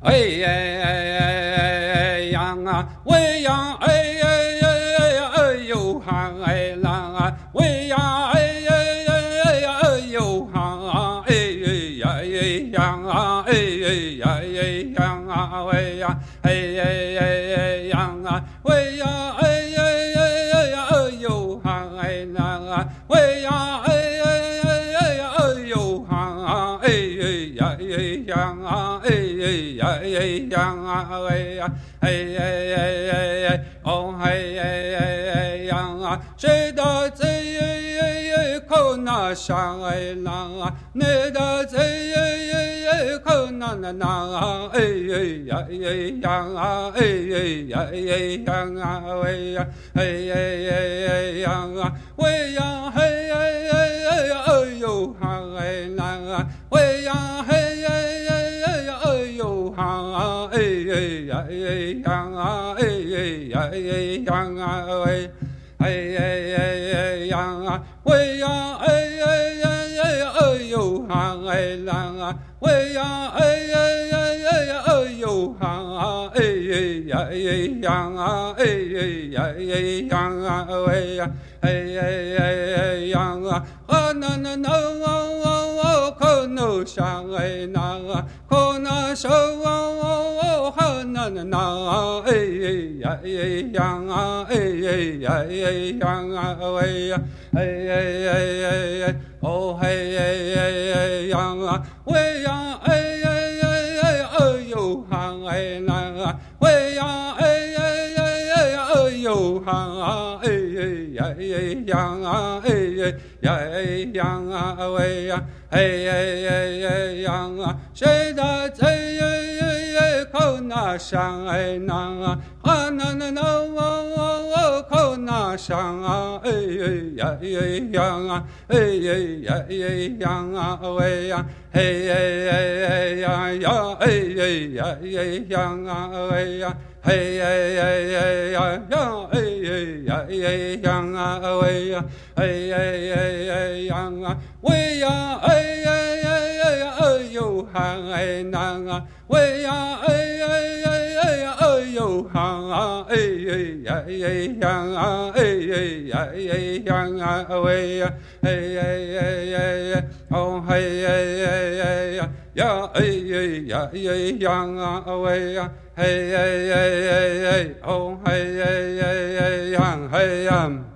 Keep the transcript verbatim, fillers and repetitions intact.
哎哎哎哎羊啊，喂羊，哎哎哎哎哎呦哈，哎狼啊，喂羊，哎哎哎哎哎呦哈，哎哎呀哎羊啊，哎哎呀哎羊啊，喂呀，哎哎哎哎羊啊，喂呀，哎哎哎哎哎呦哈，哎狼啊，喂呀，哎哎哎哎哎呦哈，哎哎呀哎羊啊，哎哎呀哎羊啊，喂呀，哎哎哎哎哎，哦哎哎哎哎羊啊，谁的贼哎哎哎口那上哎狼啊，你的贼哎哎哎口那那那啊，哎哎呀哎羊啊，哎哎呀哎羊啊，喂呀，哎哎哎哎羊啊，喂呀，嘿哎哎哎哎呦哈哎狼啊，喂呀，嘿哎哎哎哎呦哈，哎哎呀哎羊啊，哎哎呀哎羊啊，喂。哎哎哎哎羊啊，喂呀，哎哎哎哎哎呦哈，哎狼啊，喂呀，哎哎哎哎哎呦哈，哎哎呀哎羊啊，哎哎呀哎羊啊，喂呀，哎哎哎哎羊啊，啊那那那啊啊啊，可能上哎那啊，可那手啊啊啊，哈那那那啊，哎哎呀哎羊啊，哎哎呀哎羊啊，喂呀，哎哎哎哎哎，哦嘿哎哎哎羊啊，喂呀，哎哎哎哎哎呦哈哎那啊，喂呀，哎哎哎哎哎呦哈，哎哎呀哎羊啊，哎哎呀哎羊啊，喂呀，哎哎哎哎羊啊，谁的贼哎哎哎口那上哎那啊，啊那那那啊啊啊口那上啊，哎哎呀哎羊啊，哎哎呀哎羊啊，喂呀，哎哎哎哎呀呀，哎哎呀哎羊啊，喂呀。嘿哎哎哎呀呀，哎哎呀哎羊啊，喂呀，哎哎哎哎羊啊，喂呀，哎哎哎哎哎呦哈哎狼啊，喂呀，哎哎哎哎哎呦哈，哎哎呀哎羊啊，哎哎呀哎羊啊，喂呀，哎哎哎哎哎，哦嘿哎哎哎呀呀，哎哎呀哎羊啊，喂呀。嘿哎哎哎哎，哦嘿哎哎哎呀，嘿呀。